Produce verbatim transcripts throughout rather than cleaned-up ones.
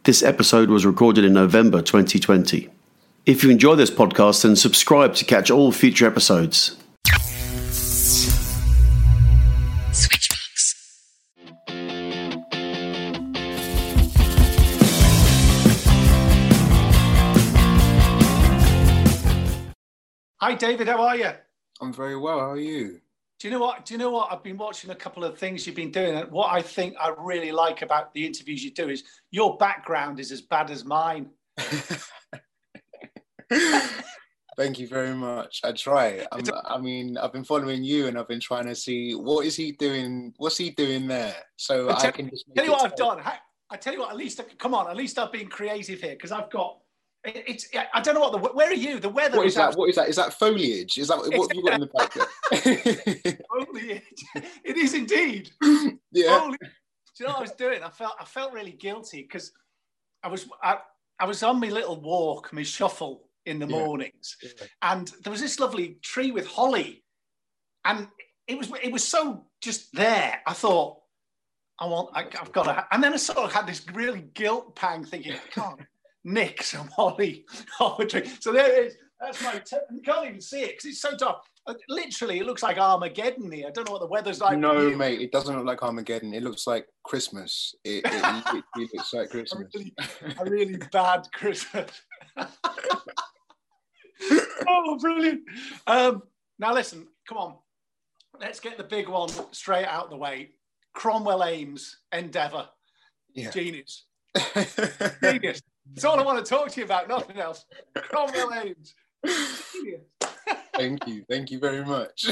This episode was recorded in November twenty twenty. If you enjoy this podcast, then subscribe to catch all future episodes. Switchbox. Hi David, how are you? I'm very well. How are you? Do you know what? Do you know what? I've been watching a couple of things you've been doing, and what I think I really like about the interviews you do is your background is as bad as mine. Thank you very much. I try. I'm, I mean, I've been following you, and I've been trying to see what is he doing. What's he doing there? So I, tell, I can just make tell you what it I've done. I, I tell you what. At least come on. At least I've been creative here because I've got. It, it's. I don't know what the. Where are you? The weather. What is, is that? absolutely... What is that? Is that foliage? Is that what have you got in the background? Foliage. It is indeed. Yeah. Foliage. Do you know what I was doing? I felt. I felt really guilty because I was. I, I was on my little walk, my shuffle in the Yeah. mornings, Yeah. and there was this lovely tree with holly, and it was. It was so just there. I thought, I want. I, I've got to. And then I sort of had this really guilt pang, thinking, I can't nick some holly off a tree. So there it is. That's my. T- you can't even see it because it's so dark. Literally, it looks like Armageddon here. I don't know what the weather's like. No, for you. mate, it doesn't look like Armageddon. It looks like Christmas. It, it, it, it looks like A Christmas. really, a really bad Christmas. Oh, brilliant. Um, now, listen, come on. Let's get the big one straight out the way. Cromwell Ames, Endeavour. Yeah. Genius. Genius. That's all I want to talk to you about, nothing else. Cromwell Ames. Genius. Thank you. Thank you very much.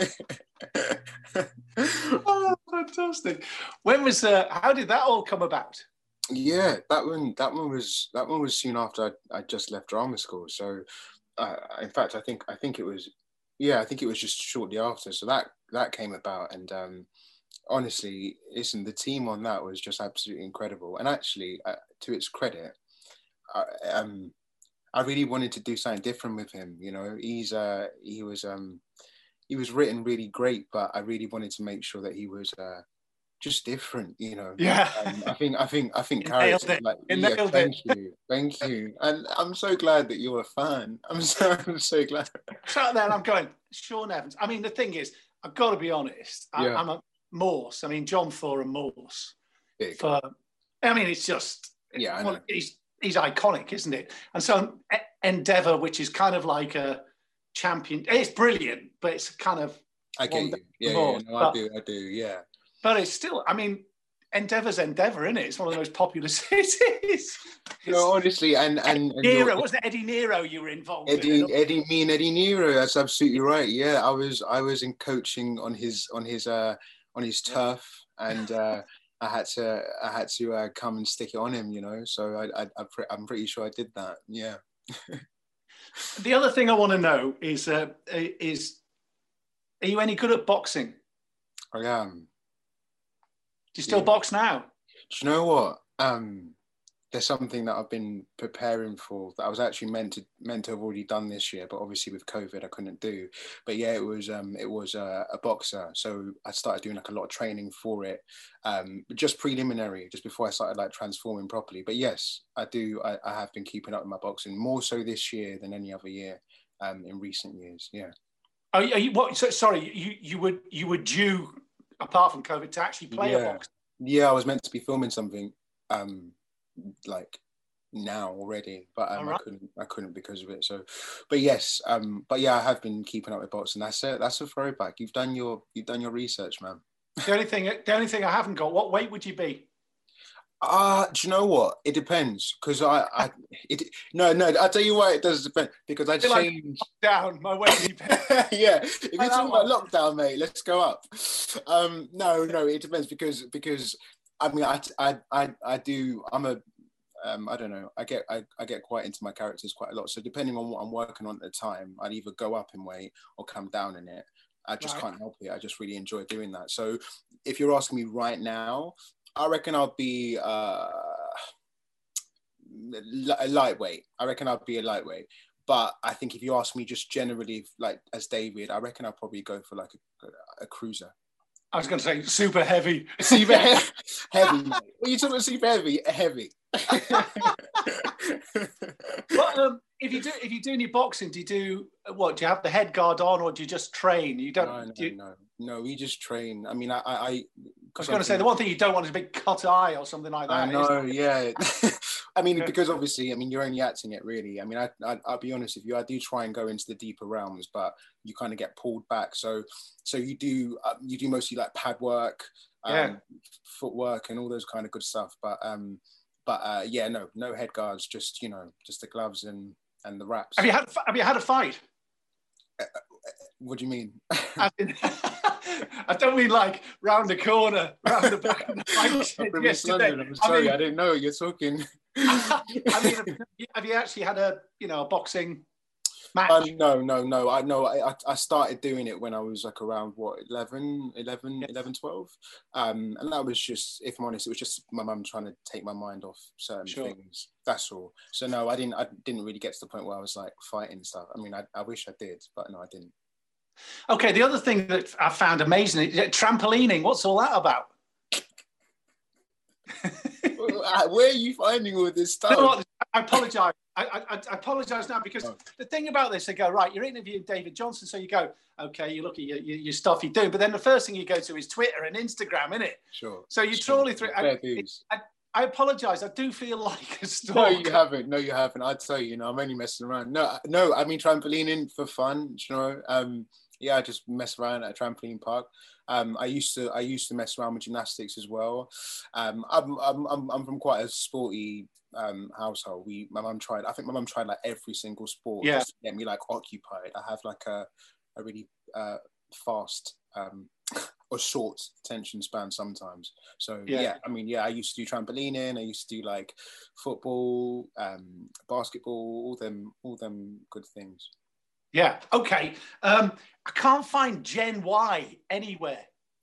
Oh, fantastic. When was, uh, how did that all come about? Yeah, that one. That one was. That one was soon after I I just left drama school. So, uh, in fact, I think I think it was. Yeah, I think it was just shortly after. So that that came about, and um, honestly, listen, the team on that was just absolutely incredible. And actually, uh, to its credit, I, um, I really wanted to do something different with him. You know, he's uh, he was um, he was written really great, but I really wanted to make sure that he was uh, just different. You know, Yeah. um, I think I think I think You nailed character, it. like You yeah, nailed thank it. you, thank you, and I'm so glad that you're a fan. I'm so I'm so glad. Sat there and I'm going, Sean Evans. I mean, the thing is, I've got to be honest. I, Yeah. I'm a Morse. I mean, John Thor and Morse. Big. For, I mean, it's just, Yeah, I well, know. he's he's iconic, isn't it? And so E- Endeavour, which is kind of like a champion. It's brilliant, but it's kind of, I get one you. day Yeah, yeah, more, no, I but- do, I do. Yeah. but it's still. I mean, Endeavour's Endeavour, isn't it? It's one of the most popular cities. No, honestly, and and, and Nero, you're- wasn't it Eddie Nero you were involved Eddie, in? Eddie, me and Eddie Nero. That's absolutely right. Yeah, I was, I was in coaching on his, on his, uh, on his turf, and uh, I had to, I had to uh, come and stick it on him. You know, so I, I, I pre- I'm pretty sure I did that. Yeah. The other thing I want to know is, uh, is, are you any good at boxing? I am. Do you still Yeah. box now? Do you know what? Um, there's something that I've been preparing for that I was actually meant to meant to have already done this year, but obviously with COVID I couldn't do. But yeah, it was um, it was uh, a boxer, so I started doing like a lot of training for it, um, just preliminary, just before I started like transforming properly. But yes, I do. I, I have been keeping up with my boxing more so this year than any other year um, in recent years. Yeah. Are you, are you what? So, sorry, you you were you were due, apart from COVID, to actually play a Yeah. box. Yeah, I was meant to be filming something. Um, like now already, but um, Alright. I couldn't. I couldn't because of it. So, but yes, um, but yeah, I have been keeping up with boxing. That's it. That's a throwback. You've done your. You've done your research, man. The only thing, the only thing I haven't got. What weight would you be? Ah, uh, do you know what? It depends because I, I, it. No, no. I'll tell you why it does depend because I feel like- changed. Down my weight. Yeah, if you're that talking about one. lockdown, mate, let's go up. Um, no, no, it depends because because I mean, I, I, I, I do. I'm a. Um, I don't know. I get I, I get quite into my characters quite a lot. So depending on what I'm working on at the time, I'd either go up in weight or come down in it. I just Right. can't help it. I just really enjoy doing that. So if you're asking me right now, I reckon I'll be uh, a lightweight. I reckon I'll be a lightweight. But I think if you ask me just generally, like as David, I reckon I'll probably go for like a, a cruiser. I was going to say super heavy. Super he- heavy, mate. What are you talking about super heavy? Heavy. But um, if you do, if you're doing your boxing, do you do what? Do you have the head guard on, or do you just train? You don't. No, no, do you, no, no. We just train. I mean, I, I, I I was going to say the one thing you don't want is a big cut eye or something like that. I know, is yeah. I mean, because obviously, I mean, you're only acting it, really. I mean, I, I, I'll be honest with you. I do try and go into the deeper realms, but you kind of get pulled back. So, so you do, uh, you do mostly like pad work, um, Yeah. footwork, and all those kind of good stuff. But, um, but uh, yeah, no, no head guards. Just you know, just the gloves and and the wraps. Have you had Have you had a fight? What do you mean? As in- I don't mean like round the corner, round the back of the fight I'm from East yesterday. London, I'm sorry, I, I mean, didn't know you're talking. I mean, have you- have you actually had a you know a boxing match? Um, no, no, no. I know. I, I started doing it when I was like around what eleven, eleven, Yes. eleven, twelve, um, and that was just, if I'm honest, it was just my mum trying to take my mind off certain Sure. things. That's all. So no, I didn't. I didn't really get to the point where I was like fighting and stuff. I mean, I, I wish I did, but no, I didn't. Okay, the other thing that I found amazing is trampolining. What's all that about? Where are you finding all this stuff? You know what? I apologise. I, I, I apologise now because Oh. the thing about this, they go, right, you're interviewing David Johnson, so you go, okay, you look at your, your, your stuff you do, but then the first thing you go to is Twitter and Instagram, innit? Sure. So you're sure. trawling through. Fair I, dues. I, I apologise. I do feel like a No, stalker. you haven't. No, you haven't. I'd tell you, you know, I'm only messing around. No, no, I mean trampolining for fun. You know, um, yeah, I just mess around at a trampoline park. Um, I used to, I used to mess around with gymnastics as well. Um, I'm, I'm, I'm, I'm from quite a sporty um, household. We, my mum tried. I think my mum tried like every single sport Yeah. just to get me like occupied. I have like a, a really uh, fast um, or short attention span sometimes. So Yeah. yeah. I mean, yeah, I used to do trampolining. I used to do like football, um, basketball, all them, all them good things. Yeah. Okay. Um, I can't find Gen Y anywhere.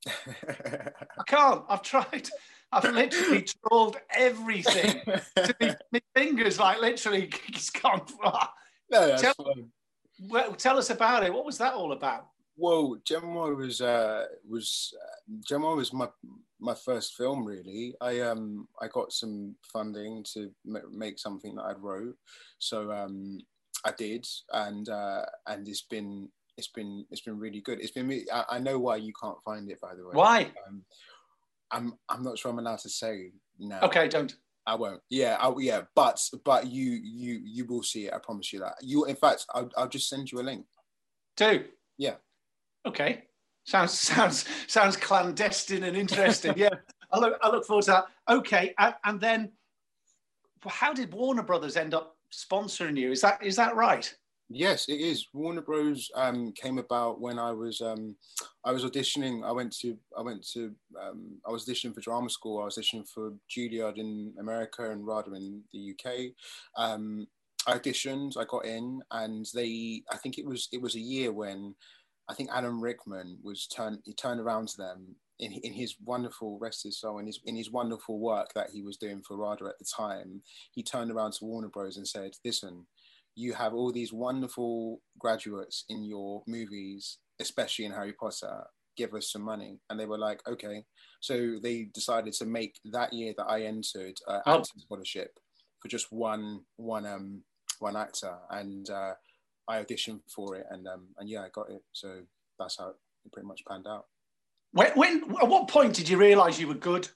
I can't. I've tried. I've literally trawled everything. To me, my fingers like literally just gone. No, that's Tell- fine. Well, tell us about it. What was that all about? Well, Gen Y was uh, was uh, Gen Y was my my first film really. I um I got some funding to m- make something that I'd wrote, so um I did, and uh, and it's been it's been it's been really good. It's been really, I, I know why you can't find it, by the way. Why? Um, I'm I'm not sure I'm allowed to say now. Okay, don't. I won't. Yeah, I, yeah, but but you you you will see it. I promise you that. You, in fact, I'll I'll just send you a link. Do. Yeah. Okay. Sounds sounds sounds clandestine and interesting. Yeah. I look I look forward to that. Okay. And, and then, how did Warner Brothers end up sponsoring you? Is that is that right? Yes, it is. Warner Bros. Um, came about when I was um, I was auditioning. I went to I went to um, I was auditioning for drama school. I was auditioning for Juilliard in America and RADA in the U K. Um, I auditioned. I got in, and they. I think it was it was a year when I think Alan Rickman was turned. He turned around to them in in his wonderful rest his soul in his in his wonderful work that he was doing for RADA at the time. He turned around to Warner Bros. And said, "Listen, you have all these wonderful graduates in your movies, especially in Harry Potter. Give us some money." And they were like, okay. So they decided to make that year that I entered uh, Oh. acting scholarship for just one one um one actor, and uh, I auditioned for it, and um and yeah, I got it. So that's how it pretty much panned out. When, when at what point did you realise you were good?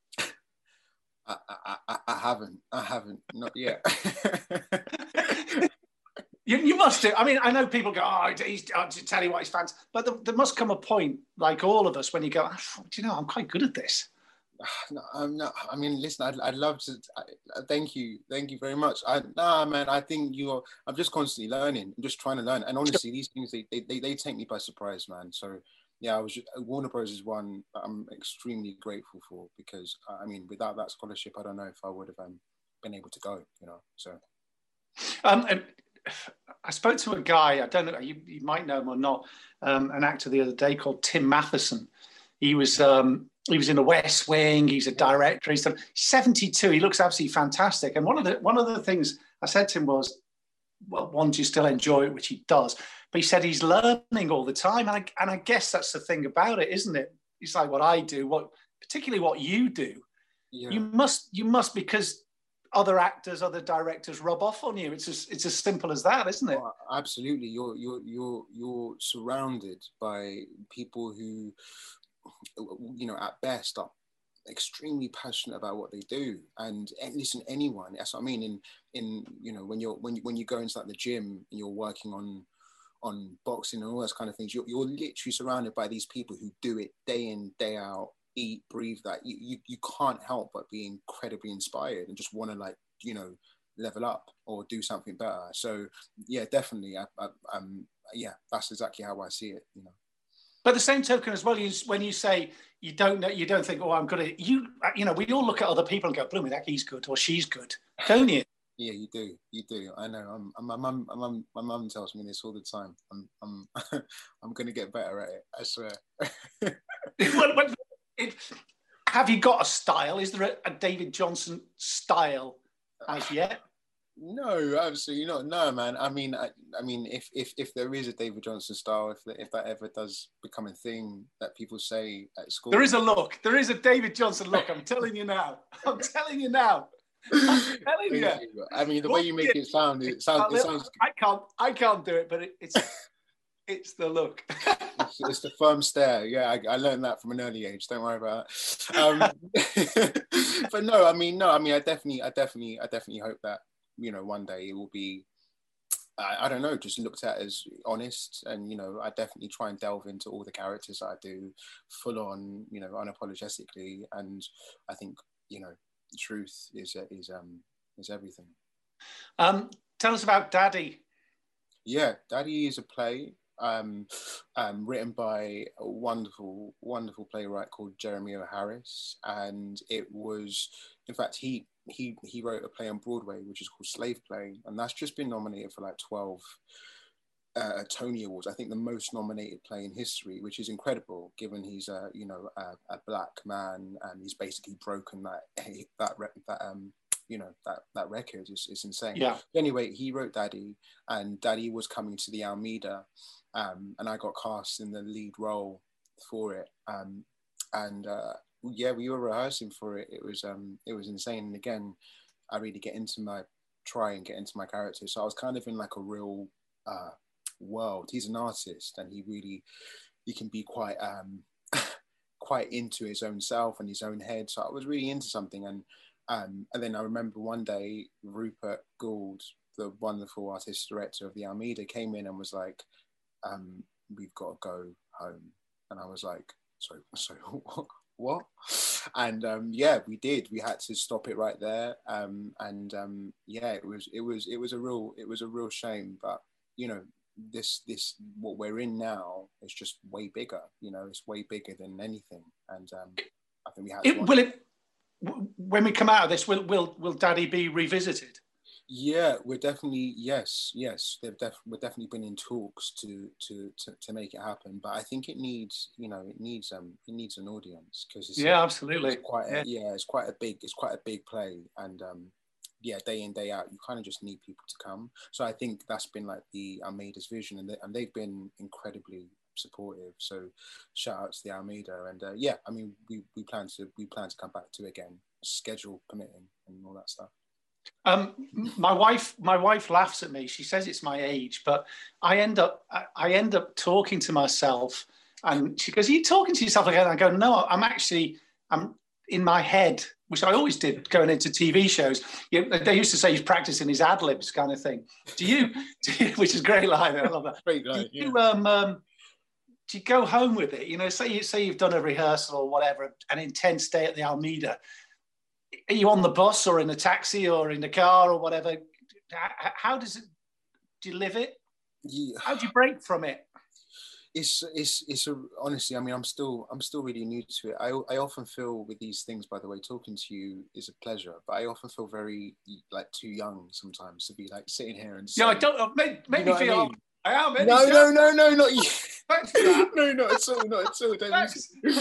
I, I, I, I haven't, I haven't, not yet. You, you must do. I mean, I know people go, oh, he's, I'll just tell you what, he's fans. But there, there must come a point, like all of us, when you go, oh, do you know, I'm quite good at this. No, I'm not. I mean, listen, I'd, I'd love to. I, thank you, thank you very much. I, nah, man, I think you're. I'm just constantly learning. I'm just trying to learn. And honestly, these things they, they, they take me by surprise, man. So yeah, I was. Just, Warner Bros. Is one that I'm extremely grateful for, because I mean, without that scholarship, I don't know if I would have um, been able to go. You know, so. Um, and I spoke to a guy, I don't know, you, you might know him or not, um, an actor the other day called Tim Matheson. He was um, he was in The West Wing. He's a director. He's done, seventy-two. He looks absolutely fantastic. And one of the one of the things I said to him was, well, one, do you still enjoy it, which he does. But he said he's learning all the time. And I, and I guess that's the thing about it, isn't it? It's like what I do, what particularly what you do. Yeah. You must, you must, because other actors, other directors rub off on you. It's as it's as simple as that, isn't it? Oh, absolutely. You're you're you're you're surrounded by people who, you know, at best are extremely passionate about what they do. And, and listen, anyone, that's what I mean. In in you know, when you're when you when you go into like the gym and you're working on on boxing and all those kind of things, you're you're literally surrounded by these people who do it day in, day out, eat, breathe that. You you, you can't help but be incredibly inspired and just want to, like, you know, level up or do something better. So yeah, definitely. I, I, um, yeah, that's exactly how I see it. You know. But the same token as well, you, when you say you don't know, you don't think, oh, I'm good at it. You, you know, we all look at other people and go, blooming, that he's good or she's good, don't you? Yeah, you do. You do. I know. I'm, I'm, my mum, my mum, my mum tells me this all the time. I'm, I'm, I'm going to get better at it. I swear. Well, but it, have you got a style? Is there a, a David Johnson style as yet? No, absolutely not. No, man. I mean, I, I mean, if if if there is a David Johnson style, if if that ever does become a thing that people say at school, there is a look. There is a David Johnson look. I'm telling you now. I'm telling you now. I'm telling you. you. I mean, the way you make it sound, it sounds. It sounds... I can't. I can't do it, but it, it's it's the look. it's, it's the firm stare. Yeah, I, I learned that from an early age. Don't worry about it. Um, but no, I mean, no, I mean, I definitely, I definitely, I definitely hope that, you know, one day it will be, I, I don't know, just looked at as honest. And, you know, I definitely try and delve into all the characters that I do full on, you know, unapologetically. And I think, you know, truth is, is, um, is everything. Um, tell us about Daddy. Yeah, Daddy is a play um, um, written by a wonderful, wonderful playwright called Jeremy O. Harris. And it was, in fact, he he he wrote a play on Broadway, which is called Slave Play. And that's just been nominated for like twelve uh, Tony Awards. I think the most nominated play in history, which is incredible, given he's a, you know, a, a black man and he's basically broken that, that, that um, you know, that that record is, is insane. Yeah. Anyway, he wrote Daddy, and Daddy was coming to the Almeida, um, and I got cast in the lead role for it. Um, and uh, yeah, we were rehearsing for it. It was um, it was insane. And again, I really get into my try and get into my character. So I was kind of in like a real uh, world. He's an artist, and he really he can be quite um, quite into his own self and his own head. So I was really into something. And Um, and then I remember one day Rupert Gould, the wonderful artist director of the Almeida, came in and was like, um, "We've got to go home." And I was like, "Sorry, sorry, what?" And um, yeah, we did. We had to stop it right there. Um, and um, yeah, it was it was it was a real it was a real shame. But you know, this this what we're in now is just way bigger. You know, it's way bigger than anything. And um, I think we had. It, will it? When we come out of this, will will will Daddy be revisited? Yeah, we're definitely yes, yes. They've def- we're definitely been in talks to, to to to make it happen. But I think it needs, you know, it needs um it needs an audience because it's yeah, a, absolutely. It's quite a, yeah. yeah, it's quite a big it's quite a big play, and um yeah, day in day out, you kind of just need people to come. So I think that's been like the Almeida's vision, and they, and they've been incredibly supportive. So shout out to the Almeida, and uh, yeah, I mean we we plan to we plan to come back to it again, schedule permitting and all that stuff. Um, my wife, my wife laughs at me. She says it's my age, but I end up, I, I end up talking to myself, and she goes, "Are you talking to yourself again?" I go, "No, I'm actually, I'm in my head," which I always did going into T V shows. You know, they used to say he's practicing his ad libs, kind of thing. Do you? Do you which is a great line. I love that. Great line. Do you, yeah. um, um, do you go home with it? You know, say you say you've done a rehearsal or whatever, an intense day at the Almeida. Are you on the bus or in the taxi or in the car or whatever? How does it, do you live it? Yeah. How do you break from it? It's, it's, it's a, honestly, I mean, I'm still, I'm still really new to it. I, I often feel with these things, by the way, talking to you is a pleasure, but I often feel very like too young sometimes to be like sitting here and saying, yeah, I don't, make, make you know me feel, I, mean? I am. No, no, no, no, not you. no, not at all, not at all. Don't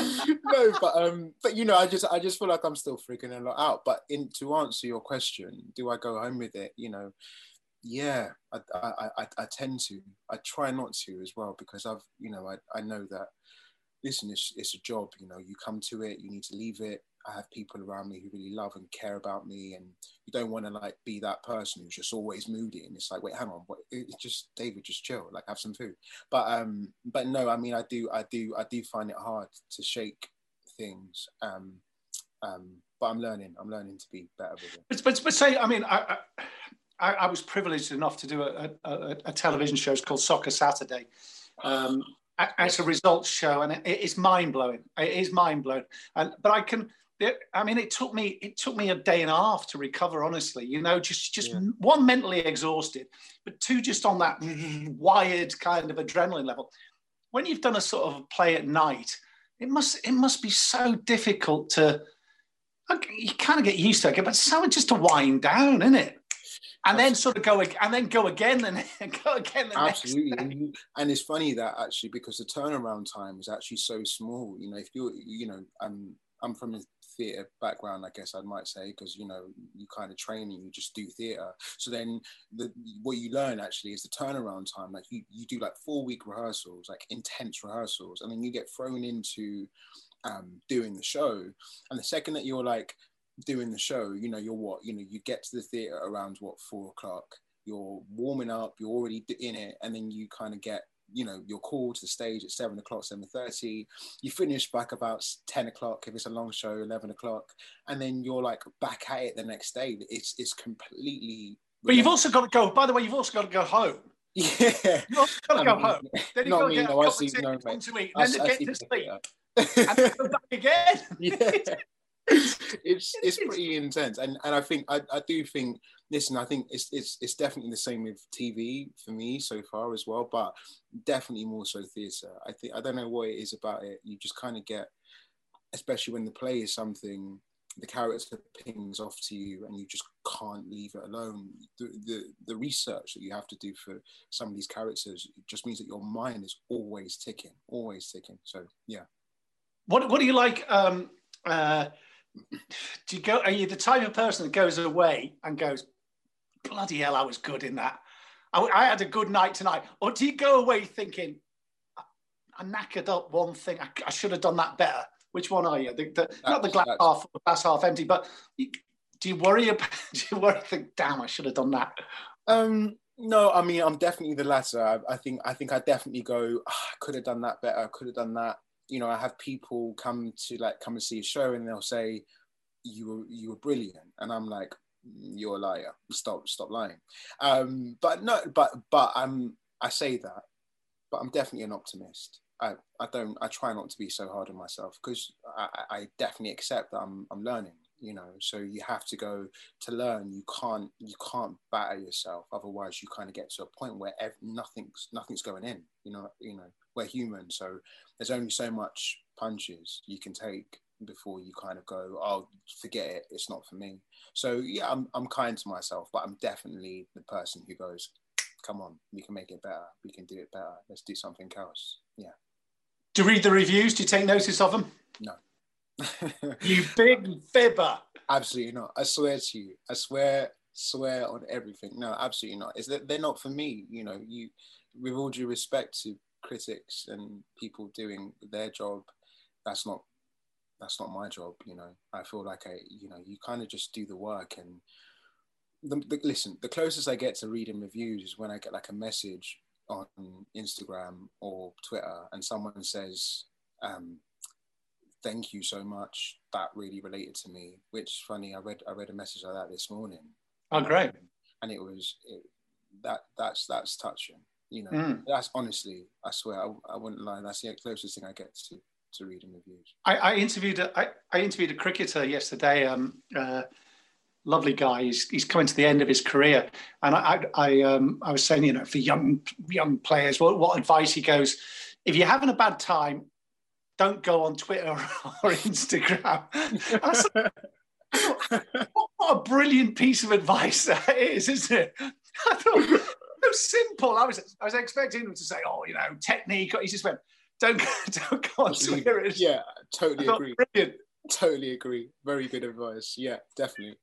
no, but um, but you know, I just, I just feel like I'm still freaking a lot out. But in to answer your question, do I go home with it? You know, yeah, I, I, I, I tend to. I try not to as well because I've, you know, I, I know that. Listen, it's, it's a job. You know, you come to it, you need to leave it. I have people around me who really love and care about me, and you don't want to like be that person who's just always moody. And it's like, wait, hang on, what? It's just David, just chill, like have some food. But um, but no, I mean, I do, I do, I do find it hard to shake things. Um, um, but I'm learning. I'm learning to be better with it. But but, but say, I mean, I, I I was privileged enough to do a a, a television show. It's called Soccer Saturday. Um, it's a results show, and it, it's mind blowing. It is mind blowing. And but I can. I mean, it took me it took me a day and a half to recover. Honestly, you know, just just yeah. one, mentally exhausted, but two, just on that wired kind of adrenaline level. When you've done a sort of play at night, it must it must be so difficult to. You kind of get used to it, but so just to wind down, isn't it? And Absolutely. then sort of go and then go again and go again. The Absolutely, next day. And, you, and it's funny that actually because the turnaround time is actually so small. You know, if you you know, I'm I'm from a theatre background, I guess I might say, because you know you kind of train and you just do theatre. So then the what you learn actually is the turnaround time. Like you you do like four week rehearsals, like intense rehearsals, and then you get thrown into um, doing the show. And the second that you're like doing the show, you know, you're what, you know, you get to the theatre around what, four o'clock, you're warming up, you're already in it, and then you kind of get, you know, you're called to the stage at seven o'clock, seven thirty, you finish back about ten o'clock if it's a long show, eleven o'clock, and then you're like back at it the next day. It's it's completely. But you've also got to go, by the way, you've also got to go home. Yeah. You've also got to I go mean, home. Then you've got to get a couple of tickets to eat, and then to get to sleep. And then go back again. Yeah. it's it's pretty intense, and and I think I, I do think listen I think it's it's it's definitely the same with T V for me so far as well, but definitely more so theatre. I think I don't know what it is about it. You just kind of get, especially when the play is something, the character pings off to you and you just can't leave it alone. The, the the research that you have to do for some of these characters, it just means that your mind is always ticking, always ticking. So yeah. What what do you like? Um, uh, do you go? Are you the type of person that goes away and goes, bloody hell, I was good in that. I, I had a good night tonight. Or do you go away thinking, I, I knackered up one thing. I, I should have done that better. Which one are you? The, the, not the glass half, glass half empty, but you, do you worry about? Do you worry? Think, damn, I should have done that. Um, no, I mean, I'm definitely the latter. I, I think, I think I definitely go. Oh, I could have done that better. I could have done that. You know, I have people come to like come and see a show, and they'll say, "You were, you were brilliant," and I'm like, "You're a liar. Stop, stop lying." Um, but no, but but I'm. I say that, but I'm definitely an optimist. I, I don't. I try not to be so hard on myself because I, I definitely accept that I'm I'm learning. You know, so you have to go to learn. You can't you can't batter yourself. Otherwise, you kind of get to a point where ev- nothing's nothing's going in. You know, you know, we're human, so there's only so much punches you can take before you kind of go, oh, forget it. It's not for me. So yeah, I'm I'm kind to myself, but I'm definitely the person who goes, come on, we can make it better. We can do it better. Let's do something else. Yeah. Do you read the reviews? Do you take notice of them? No. You big fibber. Absolutely not. I swear to you. I swear, swear on everything. No, absolutely not. Is that they're not for me. You know, you, with all due respect to critics and people doing their job, that's not, that's not my job. You know, I feel like I, you know, you kind of just do the work and the, the, listen, the closest I get to reading reviews is when I get like a message on Instagram or Twitter and someone says, um, thank you so much. That really related to me, which is funny. I read I read a message like that this morning. Oh, great. Um, and it was, it, that that's that's touching. You know, Mm. that's honestly, I swear, I, I wouldn't lie. That's the closest thing I get to, to reading reviews. I, I interviewed a, I, I interviewed a cricketer yesterday. Um, uh, lovely guy. He's he's coming to the end of his career, and I I, I um I was saying, you know, for young young players, what what advice? He goes, if you're having a bad time, don't go on Twitter or Instagram. And I said, what, what a brilliant piece of advice that is, isn't it? I thought, so simple. I was I was expecting him to say, oh, you know, technique. He just went, don't go, don't go on Twitter. Yeah, totally thought, agree. Brilliant. Totally agree. Very good advice. Yeah, definitely.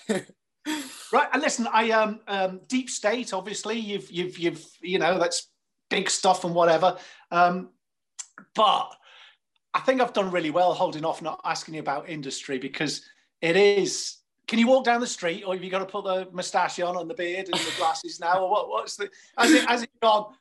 Right, and listen, I um, um Deep State, obviously, you've you've you've you know, that's big stuff and whatever. Um, but I think I've done really well holding off not asking you about industry, because it is. Can you walk down the street, or have you got to put the moustache on and the beard and the glasses now, or what? What's the? Has it has it gone?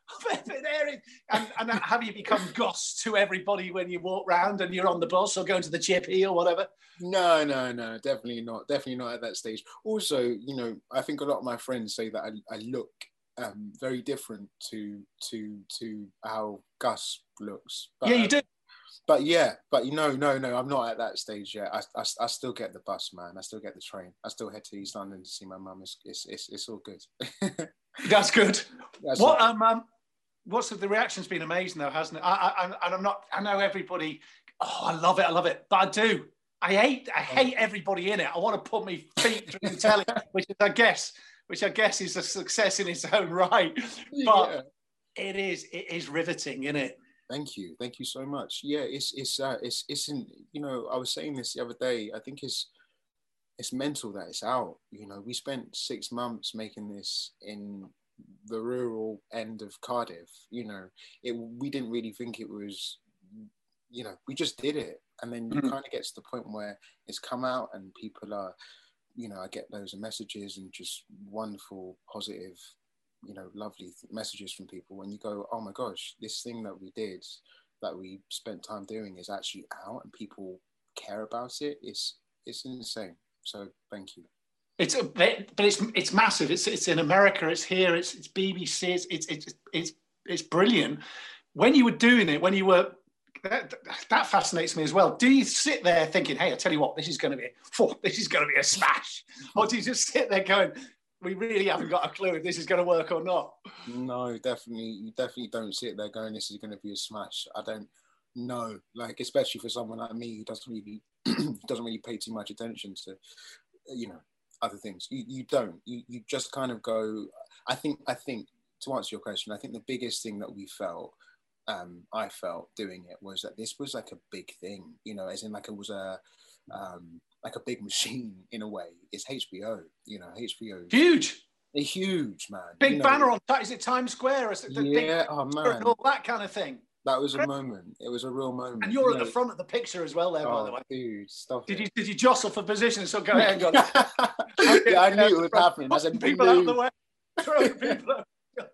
and, and have you become Goss to everybody when you walk round and you're on the bus or going to the chippy or whatever? No, no, no, definitely not. Definitely not at that stage. Also, you know, I think a lot of my friends say that I, I look um, very different to to to how Gus looks. But, yeah, you do. But yeah, but no, no, no, I'm not at that stage yet. I, I, I still get the bus, man. I still get the train. I still head to East London to see my mum. It's, it's, it's, it's all good. That's good. That's what um, um, what's the, the reaction's been amazing though, hasn't it? I, I, and I'm not. I know everybody. Oh, I love it. I love it. But I do. I hate. I hate everybody in it. I want to put my feet through the telly, which is, I guess, which I guess is a success in its own right. But yeah. it is. It is riveting, isn't it? Thank you, thank you so much. Yeah, it's it's uh, it's it's in. You know, I was saying this the other day. I think it's it's mental that it's out. You know, we spent six months making this in the rural end of Cardiff. You know, it we didn't really think it was. You know, we just did it, and then you mm-hmm. kind of get to the point where it's come out, and people are, you know, I get loads of messages and just wonderful, positive, you know, lovely th- messages from people when you go, oh my gosh, this thing that we did, that we spent time doing is actually out and people care about it. It's it's insane. So thank you. It's a bit, but it's it's massive. It's it's in America. It's here. It's it's B B C. It's it's it's it's, it's brilliant. When you were doing it, when you were that, that fascinates me as well. Do you sit there thinking, hey, I tell you what, this is going to be oh, this is going to be a smash, or do you just sit there going, we really haven't got a clue if this is going to work or not? No, definitely. You definitely don't sit there going, this is going to be a smash. I don't know. Like, especially for someone like me who doesn't really, doesn't really pay too much attention to, you know, other things. You you don't. You you just kind of go, I think, I think, to answer your question, I think the biggest thing that we felt, um, I felt doing it was that this was like a big thing, you know, as in like it was a, um, like a big machine in a way. It's H B O, you know, H B O. Huge. A huge, man. Big you know, banner on, is it Times Square? Is it the yeah, big, oh man. And all that kind of thing. That was a moment. It was a real moment. And you're you at know, the front of the picture as well there, oh, by the way. Dude, stop did it. you Did you jostle for position? So go ahead and go. Yeah, I knew it was happening. I said, people out of the way. Throwing people out.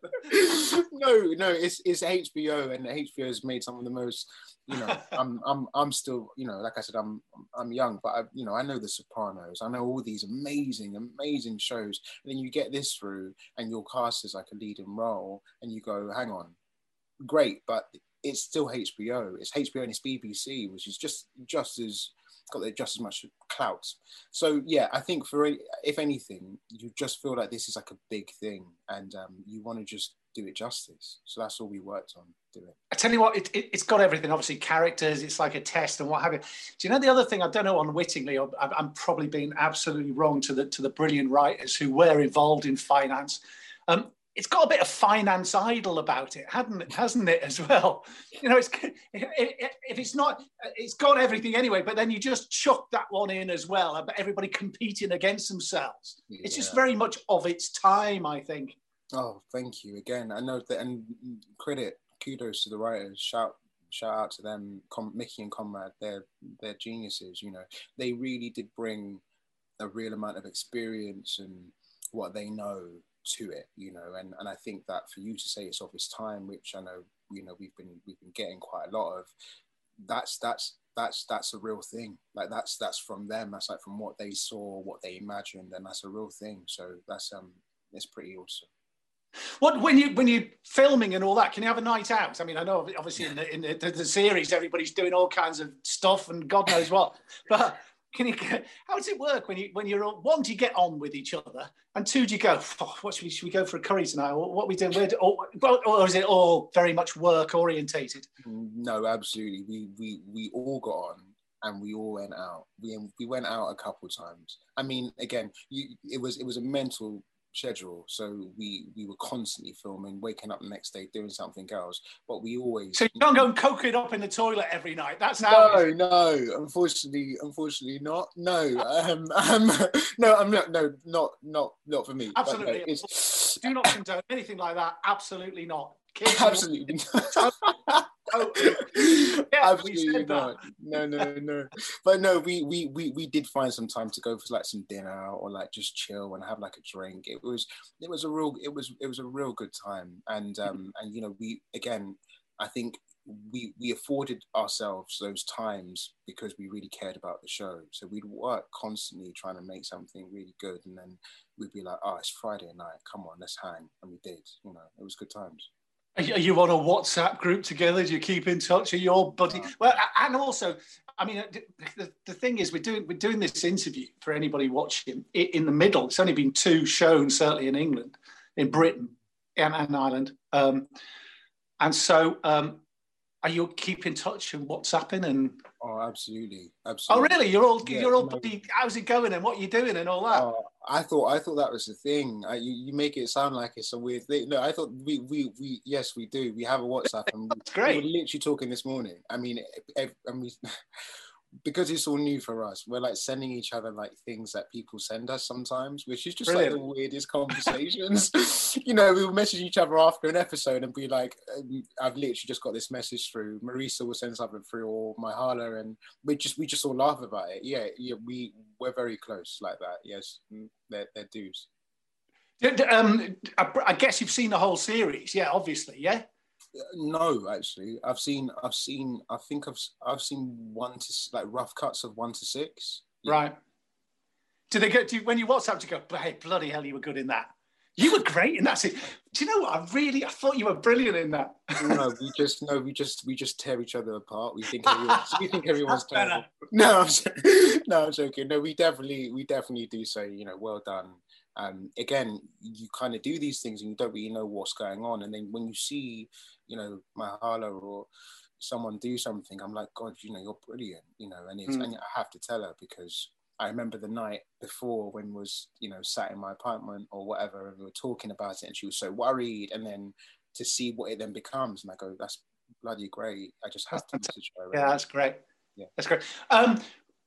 no, no, it's it's H B O, and H B O has made some of the most, you know, I'm I'm I'm still, you know, like I said, I'm I'm young, but I, you know, I know The Sopranos, I know all these amazing, amazing shows, and then you get this through, and you're cast as like a leading role, and you go, hang on, great, but it's still H B O. It's H B O and it's B B C, which is just just as got just as much clout. So yeah, I think for if anything, you just feel like this is like a big thing, and um, you want to just do it justice. So that's all we worked on doing. I tell you what, it, it, it's got everything. Obviously, characters. It's like a test and what have you. Do you know the other thing? I don't know, unwittingly, or I'm probably being absolutely wrong to the to the brilliant writers who were involved in finance. Um, It's got a bit of finance idol about it, hadn't it? Hasn't it as well? You know, it's if it's not, it's got everything anyway. But then you just chuck that one in as well about everybody competing against themselves. Yeah. It's just very much of its time, I think. Oh, thank you again. I know that, and credit, kudos to the writers. Shout, shout out to them, Mickey and Conrad. They're they're geniuses. You know, they really did bring a real amount of experience and what they know to it, you know, and, and I think that for you to say it's of its time, which I know, you know, we've been we've been getting quite a lot of, that's that's that's that's a real thing. Like that's that's from them. That's like from what they saw, what they imagined, and that's a real thing. So that's um it's pretty awesome. What when you when you're filming and all that, can you have a night out? I mean, I know obviously in the in the, the, the series everybody's doing all kinds of stuff and God knows what, but can you? How does it work when you when you're one? Do you get on with each other, and two, do you go? Oh, what should we, should we go for a curry tonight? Or what are we doing? Where do, or, or is it all very much work orientated? No, absolutely. We we we all got on, and we all went out. We we went out a couple times. I mean, again, you, it was it was a mental schedule, so we we were constantly filming, waking up the next day doing something else, but we always so you don't go and coke it up in the toilet every night. That's no how no unfortunately unfortunately not no um, um no I'm not no not not not for me. Absolutely no, it's... do not condone anything like that. Absolutely not. Kids absolutely not. Yeah, Absolutely we said not. that. No, no, no. But no, we, we we we did find some time to go for like some dinner or like just chill and have like a drink. It was it was a real it was it was a real good time. And um and you know we again I think we we afforded ourselves those times because we really cared about the show. So we'd work constantly trying to make something really good, and then we'd be like, oh, it's Friday night, come on, let's hang. And we did. You know, it was good times. Are you, are you on a WhatsApp group together? Do you keep in touch? Are you all buddy? Uh, Well, and also, I mean, the, the thing is, we're doing we're doing this interview for anybody watching in the middle. It's only been two shown, certainly in England, in Britain, and, and Ireland, um, and so. Um, Are you keep in touch and WhatsApping and? Oh, absolutely, Oh, absolutely. really? You're all Yeah, you're all. no. Buddy, how's it going and what you doing and all that? Oh, I thought I thought that was the thing. I, you, you make it sound like it's a weird thing. No, I thought we we, we yes we do. We have a WhatsApp and we, That's great. we were literally talking this morning. I mean, ev- and we because it's all new for us. We're like sending each other like things that people send us sometimes, which is just Brilliant. like the weirdest conversations. You know, we will message each other after an episode and be like, um, "I've literally just got this message through." Marisa will send something through, or Myhala, and we just we just all laugh about it. Yeah, yeah, we we're very close like that. Yes, they're they're dudes. Um, I, I guess you've seen the whole series, yeah. Obviously, yeah. No, actually, I've seen, I've seen, I think I've, I've seen one to like rough cuts of one to six. Yeah. Right. Do they go? Do you, when you WhatsApp to go? Hey, bloody hell, you were good in that. You were great in that. Do you know what? I really, I thought you were brilliant in that. No, we just no, we just we just tear each other apart. We think everyone's, we think everyone's That's better. terrible. No, I'm no, I'm joking. No, we definitely, we definitely do say, you know, well done. Um, again, you kind of do these things and you don't really know what's going on, and then when you see, you know, Myhala or someone do something, I'm like, God, you know, you're brilliant, you know, and it's, mm. and I have to tell her because I remember the night before when was, you know, sat in my apartment or whatever, and we were talking about it, and she was so worried, and then to see what it then becomes, and I go, that's bloody great. I just have to message her. Yeah, that's great. Yeah, that's great. Um,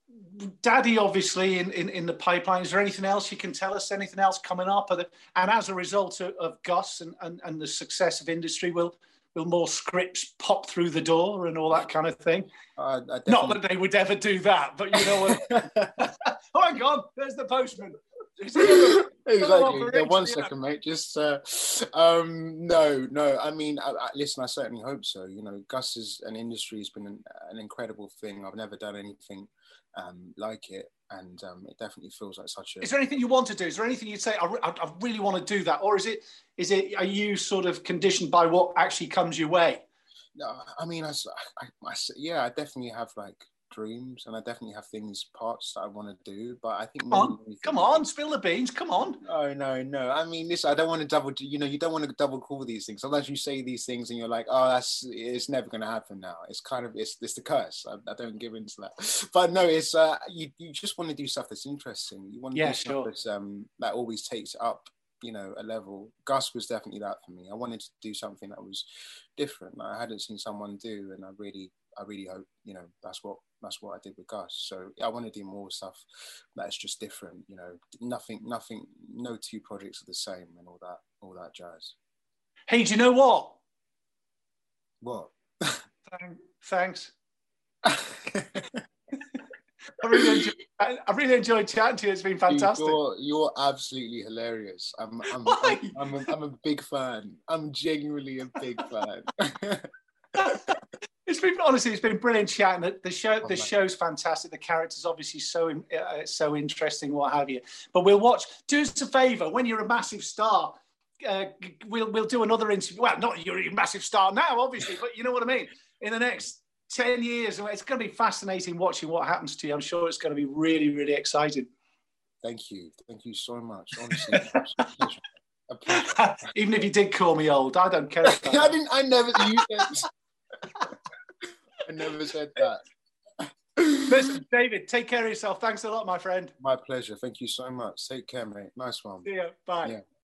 Daddy, obviously, in, in, in the pipeline. Is there anything else you can tell us? Anything else coming up? The, and as a result of, of Gus and, and, and the success of industry, will will more scripts pop through the door and all that kind of thing? Uh, Not that they would ever do that, but you know what? Oh my God, there's the postman. Exactly. Yeah, one second, mate. Just uh, um, no, no. I mean, I, I, listen. I certainly hope so. You know, Gus is an industry has been an, an incredible thing. I've never done anything um, like it, and um, it definitely feels like such a. Is there anything you want to do? Is there anything you'd say? I, I, I really want to do that, or is it? Is it? Are you sort of conditioned by what actually comes your way? No, I mean, I, I, I yeah, I definitely have like dreams, and I definitely have things, parts that I want to do, but I think come on, come on, spill the beans, come on. Oh no, no. I mean, listen, I don't want to double. You know, you don't want to double call these things. Sometimes you say these things, and you're like, oh, that's it's never going to happen now. It's kind of it's it's the curse. I, I don't give into that. But no, it's uh, you you just want to do stuff that's interesting. You want to yeah, do stuff sure. that's um that always takes up, you know, a level. Gus was definitely that for me. I wanted to do something that was different, that I hadn't seen someone do, and I really, I really hope, you know, that's what that's what I did with Gus. So I want to do more stuff that's just different. You know, nothing, nothing, no two projects are the same, and all that, all that jazz. Hey, do you know what? What? Thanks. I really enjoyed, I really enjoyed chatting to you. It's been fantastic. Dude, you're, you're absolutely hilarious. I'm I'm, Why? I'm, I'm, a, I'm a big fan. I'm genuinely a big fan. It's been honestly, it's been brilliant chatting. The, the show, the show's fantastic. The characters obviously so uh, so interesting, what have you. But we'll watch. Do us a favour when you're a massive star. Uh, we'll we'll do another interview. Well, not you're a massive star now, obviously, but you know what I mean. In the next ten years, it's going to be fascinating watching what happens to you. I'm sure it's going to be really, really exciting. Thank you. Thank you so much. Honestly, a pleasure. A pleasure. Even if you did call me old, I don't care. I didn't. I never. You I never said that. Listen, David, take care of yourself. Thanks a lot, my friend. My pleasure. Thank you so much. Take care, mate. Nice one. See ya. Bye. Yeah.